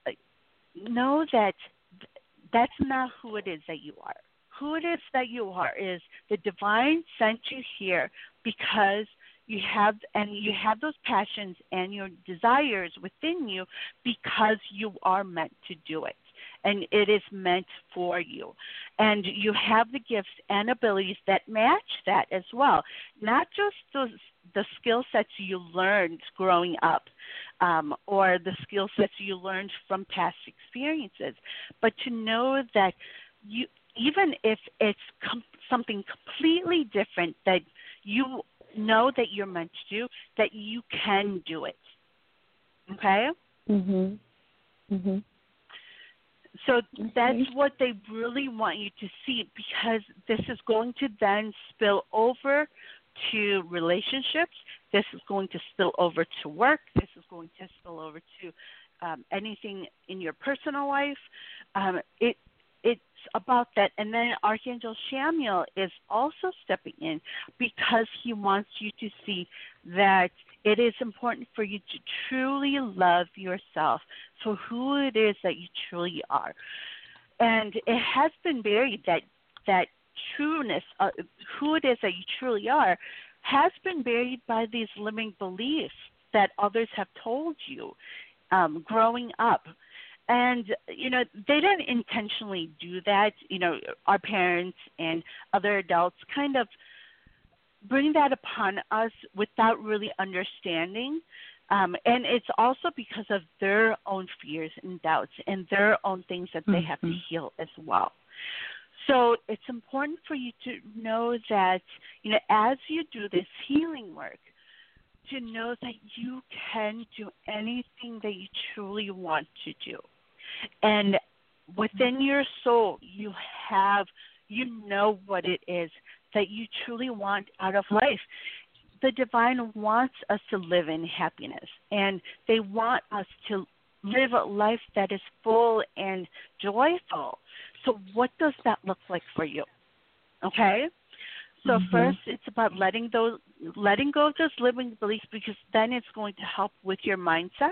know that that's not who it is that you are. Who it is that you are is the divine sent you here because you have, and you have those passions and your desires within you because you are meant to do it. And it is meant for you. And you have the gifts and abilities that match that as well. Not just those, the skill sets you learned growing up um, or the skill sets you learned from past experiences, but to know that you, even if it's com- something completely different that you know that you're meant to do, that you can do it. Okay? Mhm. Mhm. So okay. that's what they really want you to see, because this is going to then spill over to relationships. This is going to spill over to work. This is going to spill over to um, anything in your personal life. Um, it It's about that. And then Archangel Samuel is also stepping in because he wants you to see that it is important for you to truly love yourself for who it is that you truly are. And it has been buried that that trueness, uh, who it is that you truly are, has been buried by these limiting beliefs that others have told you um, growing up. And, you know, they didn't intentionally do that. You know, our parents and other adults kind of bring that upon us without really understanding. Um, and it's also because of their own fears and doubts and their own things that they mm-hmm. have to heal as well. So it's important for you to know that, you know, as you do this healing work, to know that you can do anything that you truly want to do. And within your soul, you have, you know what it is that you truly want out of life. The divine wants us to live in happiness, and they want us to live a life that is full and joyful. So what does that look like for you? Okay? So mm-hmm. first, it's about letting those, letting go of those limiting beliefs, because then it's going to help with your mindset.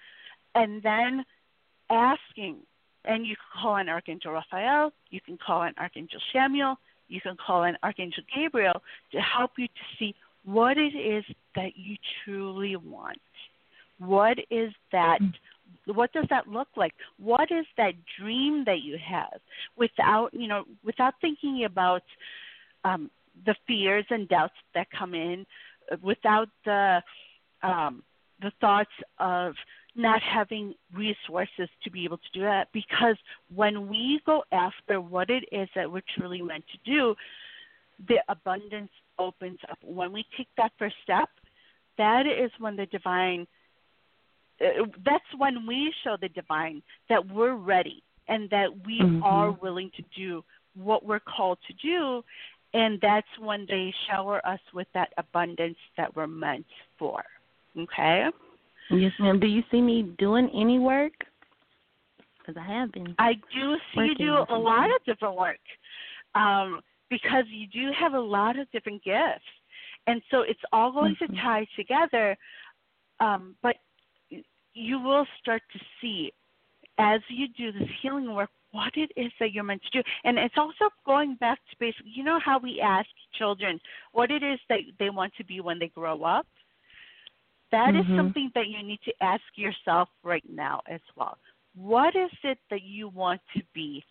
And then asking, and you can call on Archangel Raphael, you can call on Archangel Samuel, you can call on Archangel Gabriel to help you to see what it is that you truly want. What is that? What does that look like? What is that dream that you have? Without, you know, without thinking about um, the fears and doubts that come in, without the um, the thoughts of not having resources to be able to do that, because when we go after what it is that we're truly meant to do, the abundance opens up. When we take that first step, that is when the divine, uh, that's when we show the divine that we're ready and that we mm-hmm. are willing to do what we're called to do. And that's when they shower us with that abundance that we're meant for. Okay? Yes, ma'am. Do you see me doing any work? Because I have been. I do see you do a lot of different work um, because you do have a lot of different gifts. And so it's all going mm-hmm. to tie together. Um, but you will start to see as you do this healing work what it is that you're meant to do. And it's also going back to basic, you know how we ask children what it is that they want to be when they grow up? That mm-hmm. is something that you need to ask yourself right now as well. What is it that you want to be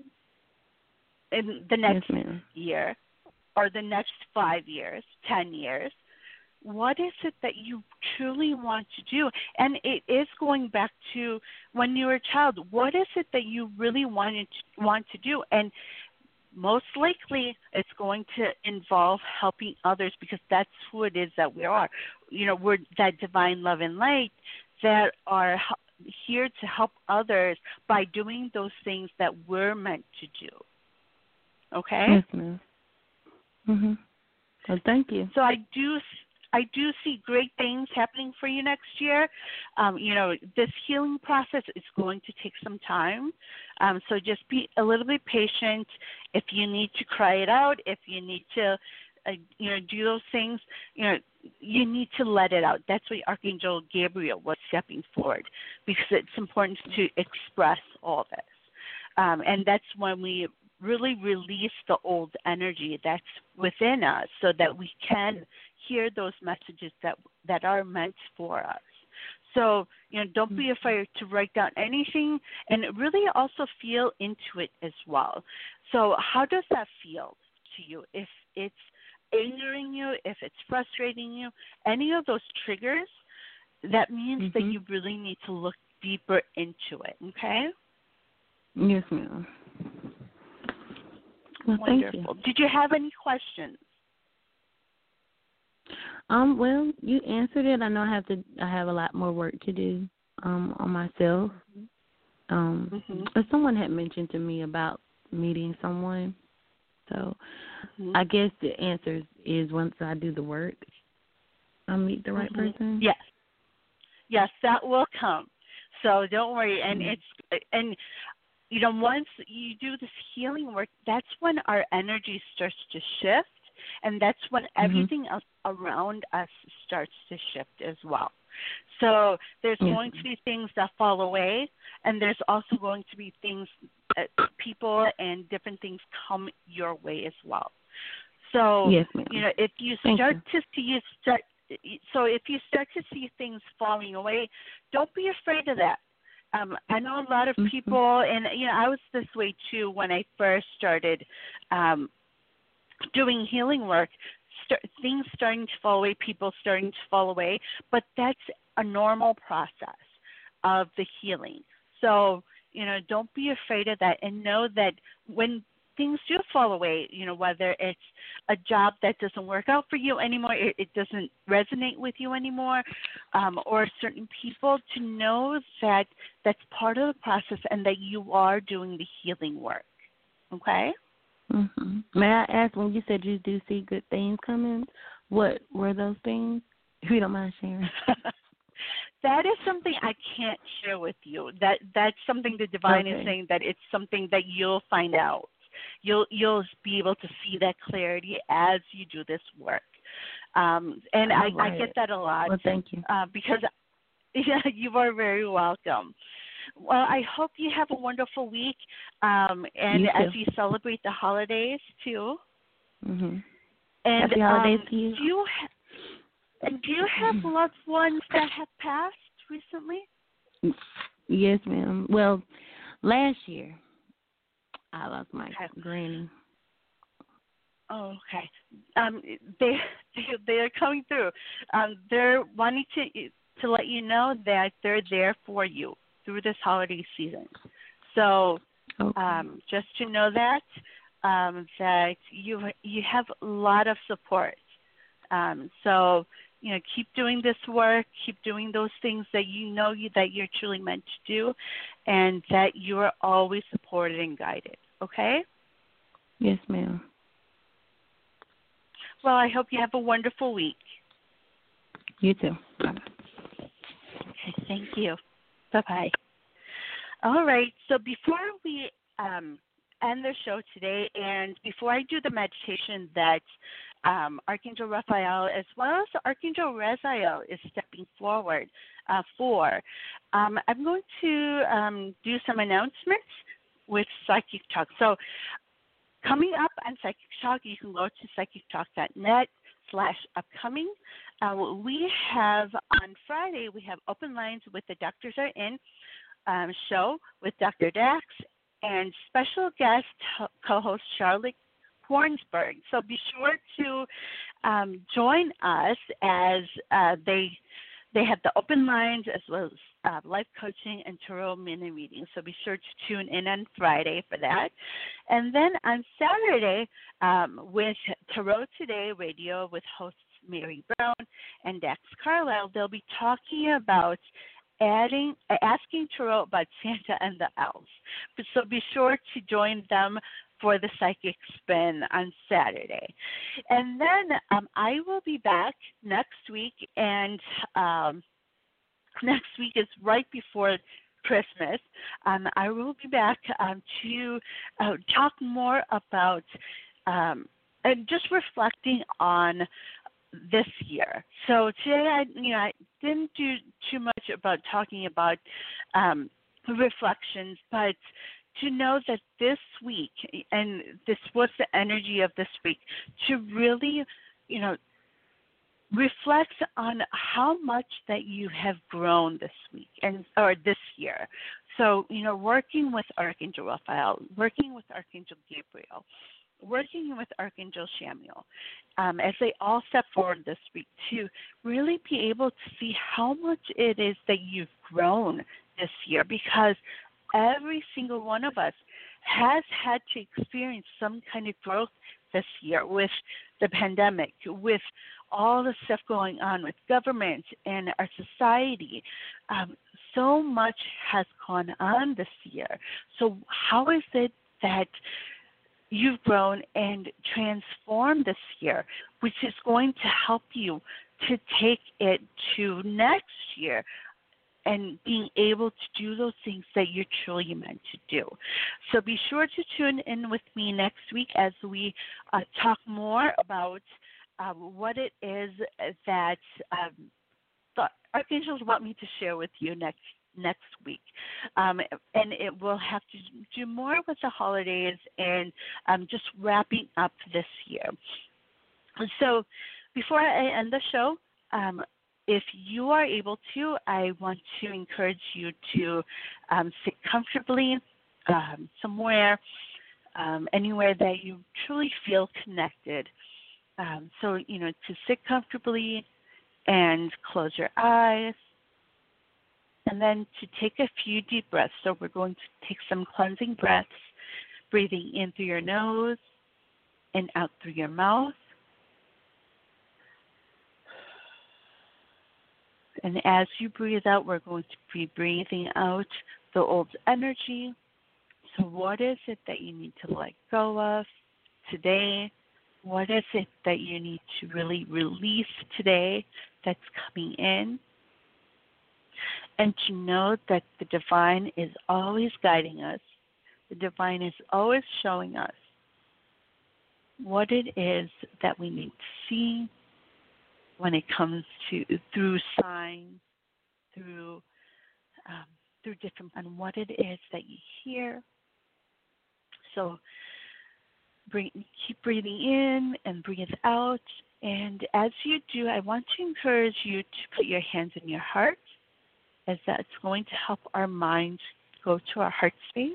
in the next yes, year or the next five years, ten years? What is it that you truly want to do? And it is going back to when you were a child. What is it that you really wanted to, want to do? And most likely it's going to involve helping others, because that's who it is that we are. You know, we're that divine love and light that are here to help others by doing those things that we're meant to do. Okay? Yes, ma'am. Mm-hmm. Well, thank you. So I do I do see great things happening for you next year. Um, you know, this healing process is going to take some time. Um, so just be a little bit patient. If you need to cry it out, if you need to, uh, you know, do those things, you know, you need to let it out. That's why Archangel Gabriel was stepping forward, because it's important to express all this. Um, and that's when we really release the old energy that's within us so that we can hear those messages that that are meant for us. So, you know, don't be afraid to write down anything, and really also feel into it as well. So how does that feel to you? If it's angering you, if it's frustrating you, any of those triggers, that means mm-hmm. that you really need to look deeper into it, okay? Yes, ma'am. Well, wonderful. Thank you. Did you have any questions? Um, well, you answered it. I know I have to. I have a lot more work to do um, on myself. Um, mm-hmm. But someone had mentioned to me about meeting someone, so mm-hmm. I guess the answer is once I do the work, I'll meet the right mm-hmm. person. Yes, yes, that will come. So don't worry. And mm-hmm. it's and you know, once you do this healing work, that's when our energy starts to shift. And that's when everything mm-hmm. else around us starts to shift as well. So there's mm-hmm. going to be things that fall away, and there's also going to be things, that people and different things come your way as well. So, yes, ma'am. you know, if you Thank start you. to see start, so if you start to see things falling away, don't be afraid of that. Um, I know a lot of people, mm-hmm. and you know, I was this way too when I first started. Um, doing healing work, start, things starting to fall away, people starting to fall away, but that's a normal process of the healing. So, you know, don't be afraid of that, and know that when things do fall away, you know, whether it's a job that doesn't work out for you anymore, it, it doesn't resonate with you anymore, um, or certain people, to know that that's part of the process and that you are doing the healing work. Okay? Mm-hmm. May I ask, when you said you do see good things coming, what were those things? If you don't mind sharing. That is something I can't share with you. That that's something the divine okay. is saying, that it's something that you'll find out. You'll you'll be able to see that clarity as you do this work. Um, and I, right. I get that a lot. Well, thank you. Uh, because yeah, you are very welcome. Well, I hope you have a wonderful week, um, and as you celebrate the holidays too. Mm-hmm. And Happy holidays um, to you. Do you ha- and do you have loved ones that have passed recently? Yes, ma'am. Well, last year I lost my okay. granny. Oh, okay. Um, they they they are coming through. Um, they're wanting to to let you know that they're there for you through this holiday season. So Okay. um, just to know that um, that you you have a lot of support. Um, so you know, keep doing this work, keep doing those things that you know you, that you're truly meant to do, and that you are always supported and guided. Okay? Yes, ma'am. Well, I hope you have a wonderful week. You too. Bye. Okay, thank you. Bye-bye. All right, so before we um, end the show today, and before I do the meditation that um, Archangel Raphael as well as Archangel Raziel is stepping forward uh, for, um, I'm going to um, do some announcements with Psychic Talk. So coming up on Psychic Talk, you can go to psychic talk dot net slash upcoming. Uh, we have on Friday, we have open lines with the Doctors Are In um, show with Doctor Dax and special guest co-host Charlotte Hornsberg. So be sure to um, join us as uh, they they have the open lines as well as uh, life coaching and tarot mini readings. So be sure to tune in on Friday for that. And then on Saturday um, with Tarot Today Radio with hosts Mary Brown and Dax Carlisle, they'll be talking about adding, asking Tarot about Santa and the elves. So be sure to join them for the Psychic Spin on Saturday. And then um, I will be back next week, and um, next week is right before Christmas. Um, I will be back um, to uh, talk more about um, and just reflecting on this year. So today, I you know I didn't do too much about talking about um, reflections, but to know that this week, and this was the energy of this week, to really, you know, reflect on how much that you have grown this week and or this year. So, you know, working with Archangel Raphael, working with Archangel Gabriel, working with Archangel Shamiel, um, as they all step forward this week to really be able to see how much it is that you've grown this year, because every single one of us has had to experience some kind of growth this year with the pandemic, with all the stuff going on with government and our society. Um, so much has gone on this year. So how is it that you've grown and transformed this year, which is going to help you to take it to next year and being able to do those things that you're truly meant to do. So be sure to tune in with me next week as we uh, talk more about uh, what it is that um, the archangels want me to share with you next next week. Um, and it will have to do more with the holidays and um, just wrapping up this year. So before I end the show, um, if you are able to, I want to encourage you to um, sit comfortably um, somewhere, um, anywhere that you truly feel connected. Um, so, you know, to sit comfortably and close your eyes, and then to take a few deep breaths. So we're going to take some cleansing breaths, breathing in through your nose and out through your mouth. And as you breathe out, we're going to be breathing out the old energy. So what is it that you need to let go of today? What is it that you need to really release today that's coming in? And to know that the divine is always guiding us. The divine is always showing us what it is that we need to see when it comes to through signs, through um, through different, and what it is that you hear. So bring, keep breathing in and breathe out. And as you do, I want to encourage you to put your hands in your heart, as that's going to help our mind go to our heart space.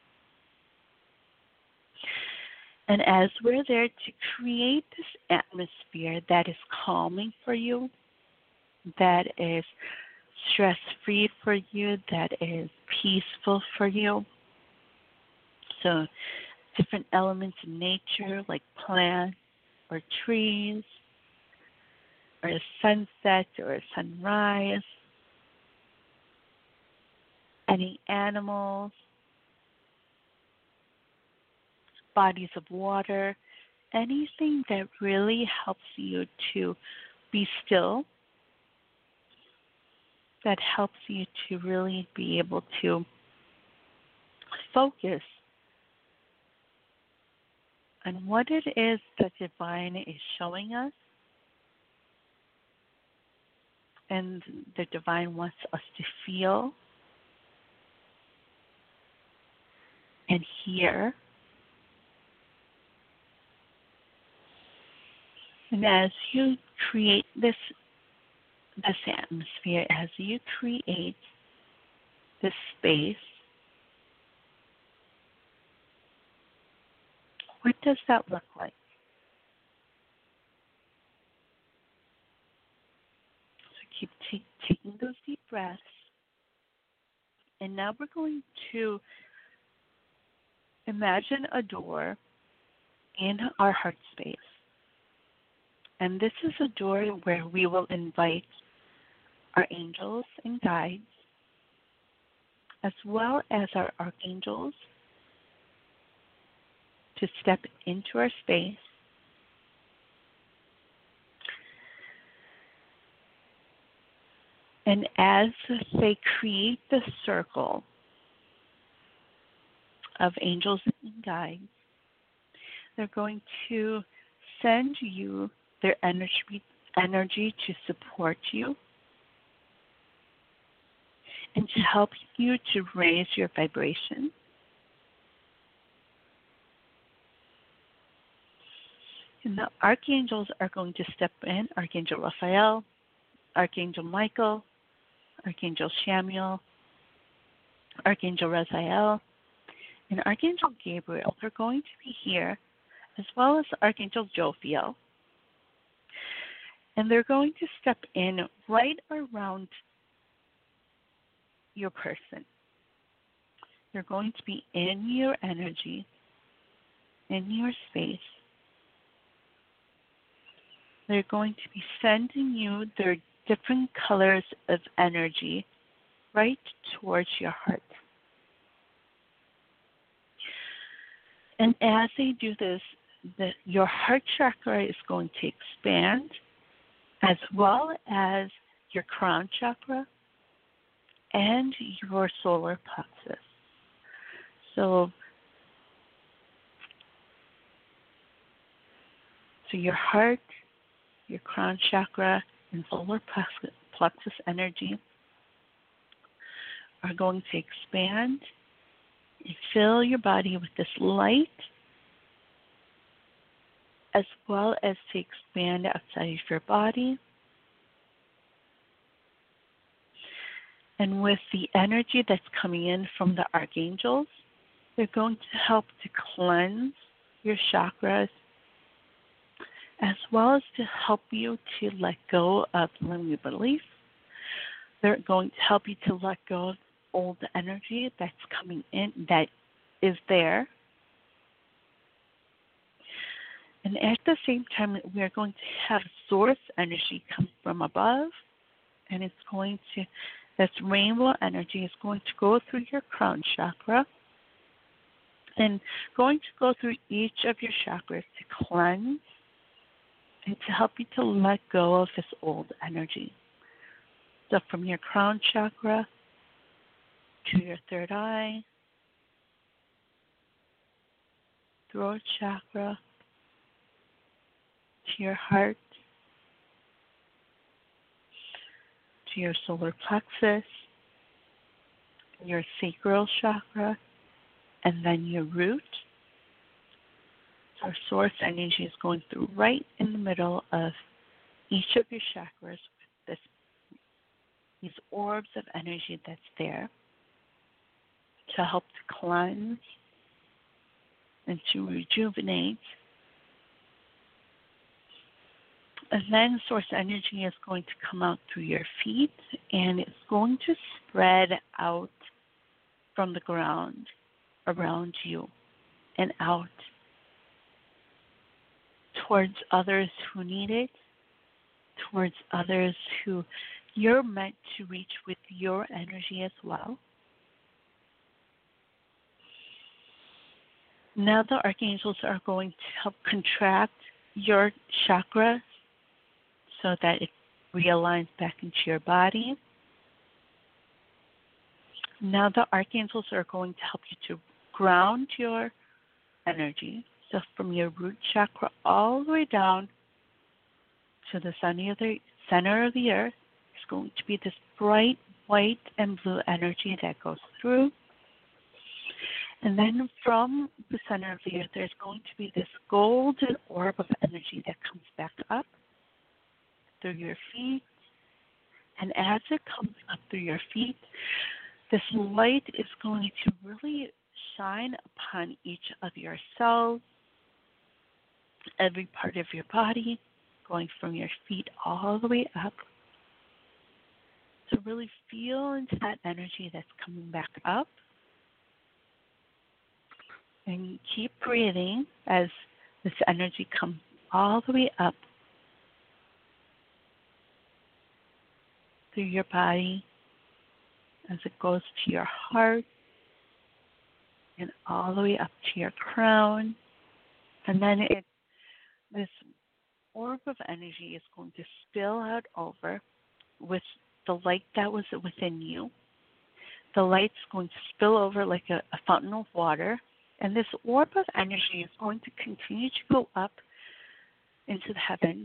And as we're there to create this atmosphere that is calming for you, that is stress-free for you, that is peaceful for you. So different elements in nature like plants or trees or a sunset or a sunrise, any animals, bodies of water, anything that really helps you to be still, that helps you to really be able to focus on what it is that divine is showing us, and the divine wants us to feel and hear. And as you create this this atmosphere, as you create this space, what does that look like? So keep t- taking those deep breaths. And now we're going to imagine a door in our heart space. And this is a door where we will invite our angels and guides, as well as our archangels, to step into our space. And as they create the circle of angels and guides, they're going to send you their energy, energy to support you and to help you to raise your vibration. And the archangels are going to step in: Archangel Raphael, Archangel Michael, Archangel Samuel, Archangel Raziel, and Archangel Gabriel. They're going to be here, as well as Archangel Jophiel. And they're going to step in right around your person. They're going to be in your energy, in your space. They're going to be sending you their different colors of energy right towards your heart. And as they do this, the, your heart chakra is going to expand, as well as your crown chakra and your solar plexus. So, so your heart, your crown chakra, and solar plexus, plexus energy are going to expand and fill your body with this light, as well as to expand outside of your body. And with the energy that's coming in from the archangels, they're going to help to cleanse your chakras, as well as to help you to let go of limiting beliefs. They're going to help you to let go of old energy that's coming in, that is there. And at the same time, we are going to have source energy come from above, and it's going to, this rainbow energy is going to go through your crown chakra and going to go through each of your chakras to cleanse and to help you to let go of this old energy. So from your crown chakra to your third eye, throat chakra, to your heart, to your solar plexus, your sacral chakra, and then your root. So our source energy is going through right in the middle of each of your chakras with this, these orbs of energy that's there to help to cleanse and to rejuvenate. And then source energy is going to come out through your feet, and it's going to spread out from the ground around you and out towards others who need it, towards others who you're meant to reach with your energy as well. Now the archangels are going to help contract your chakra so that it realigns back into your body. Now the archangels are going to help you to ground your energy. So from your root chakra all the way down to the center of the, center of the earth is going to be this bright white and blue energy that goes through. And then from the center of the earth, there's going to be this golden orb of energy that comes back up through your feet. And as it comes up through your feet, this light is going to really shine upon each of your cells, every part of your body, going from your feet all the way up. So really feel into that energy that's coming back up. And keep breathing as this energy comes all the way up through your body, as it goes to your heart and all the way up to your crown. And then it, this orb of energy is going to spill out over with the light that was within you. The light's going to spill over like a, a fountain of water. And this orb of energy is going to continue to go up into the heavens.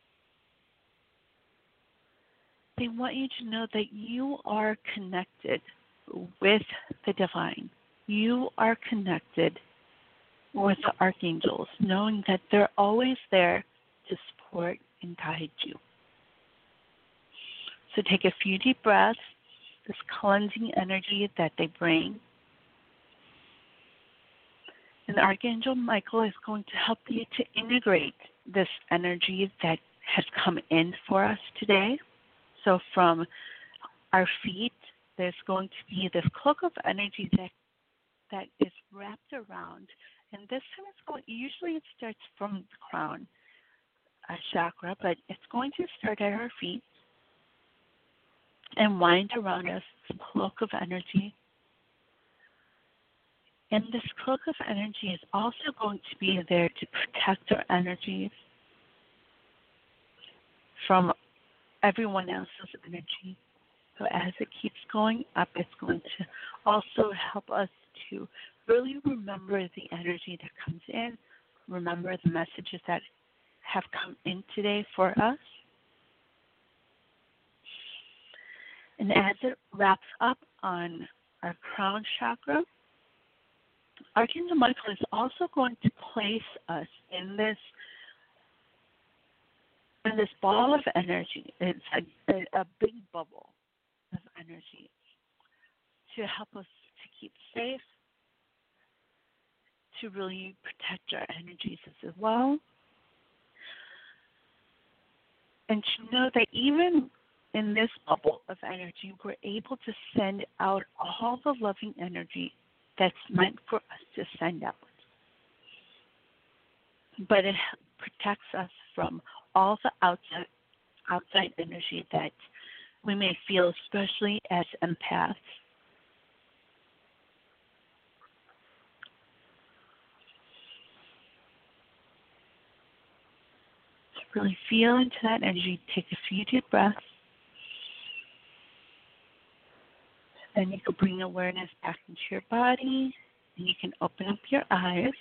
They want you to know that you are connected with the divine. You are connected with the archangels, knowing that they're always there to support and guide you. So take a few deep breaths, this cleansing energy that they bring. And Archangel Michael is going to help you to integrate this energy that has come in for us today. So from our feet, there's going to be this cloak of energy that that is wrapped around. And this time it's going, usually it starts from the crown uh, chakra, but it's going to start at our feet and wind around us, this cloak of energy. And this cloak of energy is also going to be there to protect our energies from everyone else's energy. So as it keeps going up, it's going to also help us to really remember the energy that comes in, remember the messages that have come in today for us. And as it wraps up on our crown chakra, Archangel Michael is also going to place us in this in this ball of energy. It's a, a, a big bubble of energy to help us to keep safe, to really protect our energies as well, and to know that even in this bubble of energy, we're able to send out all the loving energy that's meant for us to send out. But it protects us from all the outside, outside energy that we may feel, especially as empaths. So really feel into that energy. Take a few deep breaths. Then you can bring awareness back into your body, and you can open up your eyes,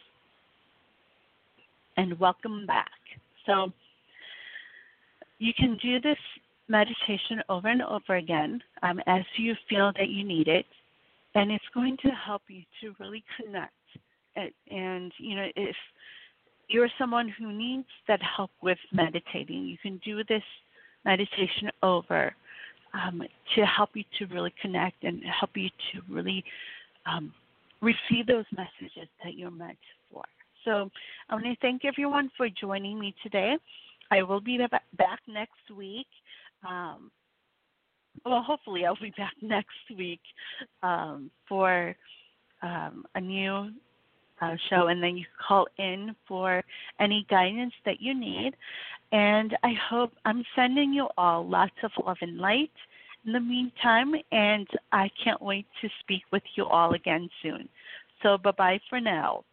and welcome back. So you can do this meditation over and over again um, as you feel that you need it, and it's going to help you to really connect. And, and you know, if you're someone who needs that help with meditating, you can do this meditation over Um, to help you to really connect and help you to really um, receive those messages that you're meant for. So I want to thank everyone for joining me today. I will be ba- back next week. Um, well, hopefully I'll be back next week um, for um, a new uh, show, and then you call in for any guidance that you need. And I hope I'm sending you all lots of love and light in the meantime, and I can't wait to speak with you all again soon. So bye-bye for now.